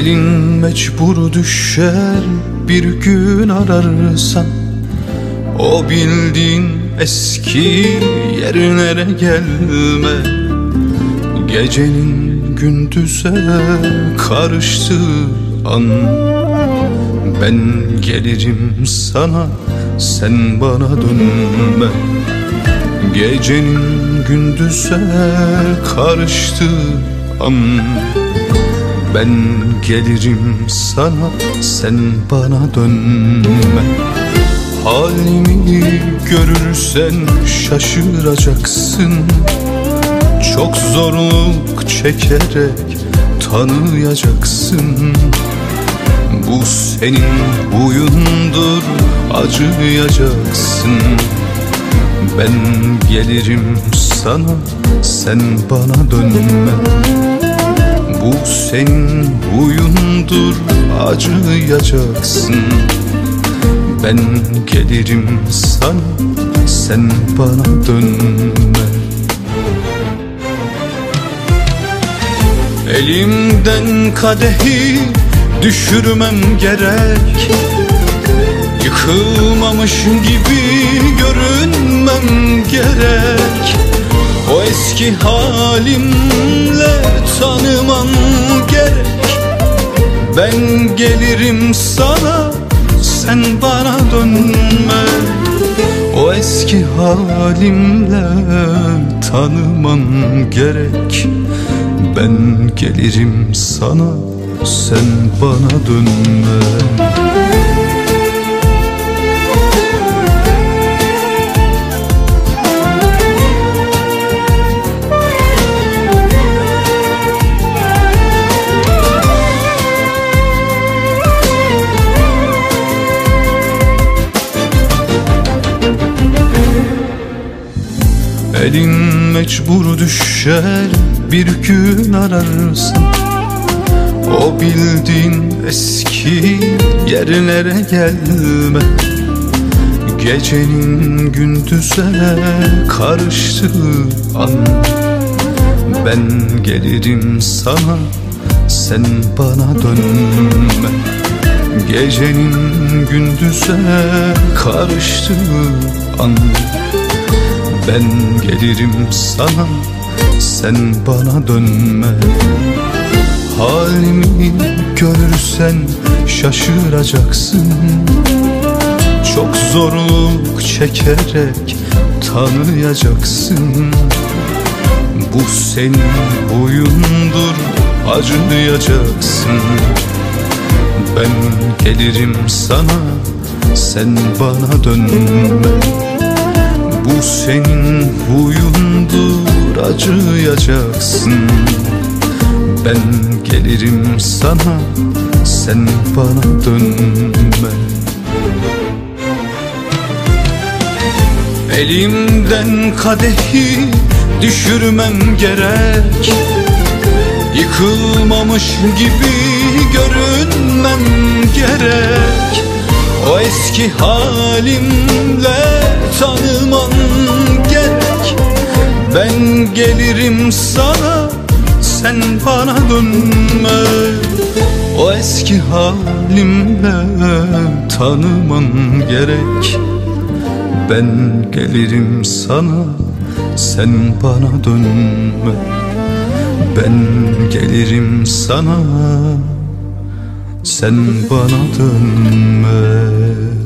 Elin mecbur düşer bir gün ararsan, o bildiğin eski yerlere gelme. Gecenin gündüze karıştığı an, ben gelirim sana, sen bana dönme. Gecenin gündüze karıştığı an, ben gelirim sana, sen bana dönme. Halimi görürsen şaşıracaksın, çok zorluk çekerek tanıyacaksın. Bu senin huyundur, acıyacaksın. Ben gelirim sana, sen bana dönme. Bu senin huyundur, acıyacaksın. Ben gelirim sana, sen bana dönme. Elimden kadehi düşürmem gerek, yıkılmamış gibi görünmem gerek. O eski halimle tanımam gerek. Ben gelirim sana, sen bana dönme. O eski halimle tanımam gerek. Ben gelirim sana, sen bana dönme. Elin mecbur düşer bir gün ararsın, o bildiğin eski yerlere gelme. Gecenin gündüze karıştığı an, ben gelirim sana, sen bana dönme. Gecenin gündüze karıştığı an, ben gelirim sana, sen bana dönme. Halimi görürsen şaşıracaksın, çok zorluk çekerek tanıyacaksın. Bu senin huyundur, acıyacaksın. Ben gelirim sana, sen bana dönme. Bu senin huyundur, acıyacaksın. Ben gelirim sana, sen bana dönme. Elimden kadehi düşürmem gerek, yıkılmamış gibi görünmem gerek. O eski halimle tanıman gerek. Ben gelirim sana, sen bana dönme. O eski halimle tanıman gerek. Ben gelirim sana, sen bana dönme. Ben gelirim sana, sen bana dönme.